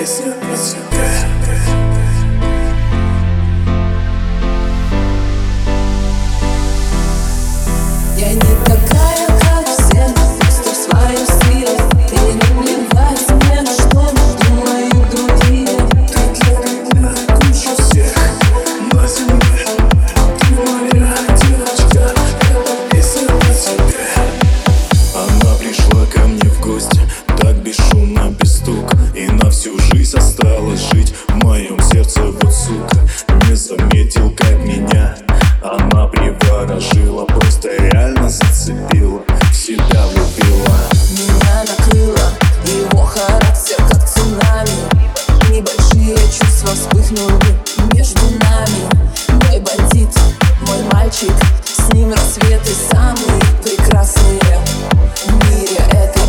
песня про тебя. Я не такая, как все, просто в своем стиле. И не плевать мне, на что думают другие. Ты для меня круче всех на земле. Ты моя девочка, эта песня про тебя. Она пришла ко мне в гости, так бесшумно, без стука, и на всю жизнь осталась жить в моем сердце. Вот сука, не заметил, как меня она приворожила, просто реально зацепила, в себя влюбила. Меня накрыло его характер, как цунами. Небольшие чувства вспыхнули между нами. Мой бандит, мой мальчик, с ним рассветы самые прекрасные в мире этом.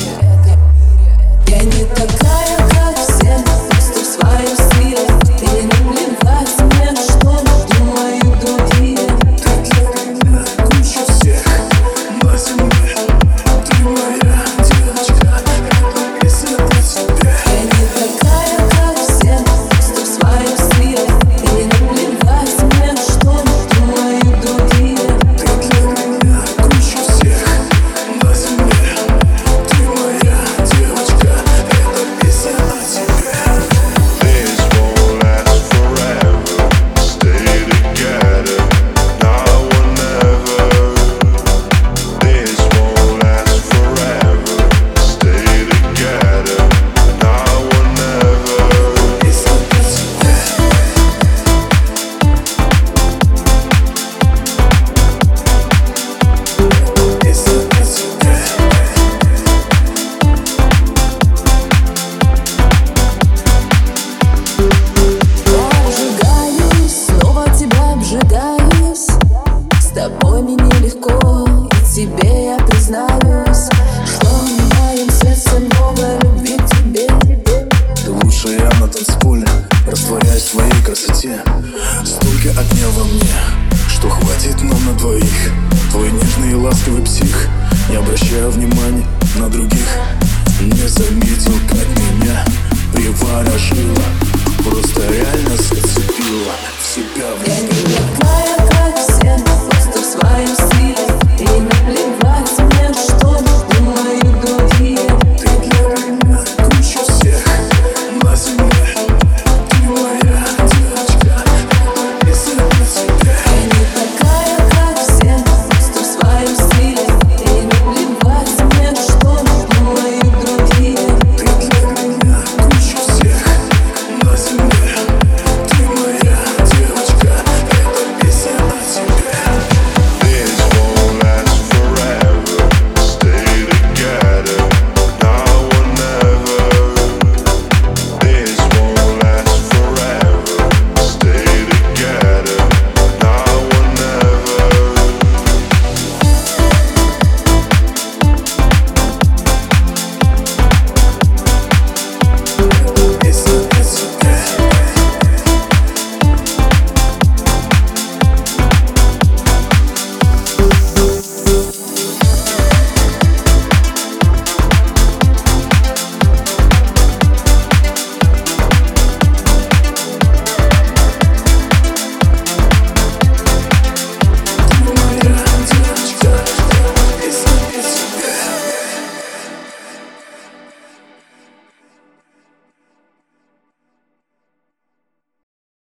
Я не такая, как все, просто в своем стиле. И не плевать мне, на что думают другие. Ты для меня круче всех на земле. Ты моя девочка, эта песня про тебя. Я не такая, как все, просто в своем стиле. И не плевать мне, на что думают другие. Ты для меня круче всех на земле. Ты моя девочка, эта песня про тебя. This won't last forever. Stay together, now or never. This won't last forever. Stay together, now or never. Песня про тебя. Песня про тебя. Я обжигаюсь, снова тебя обжигаюсь. С тобой мне нелегко.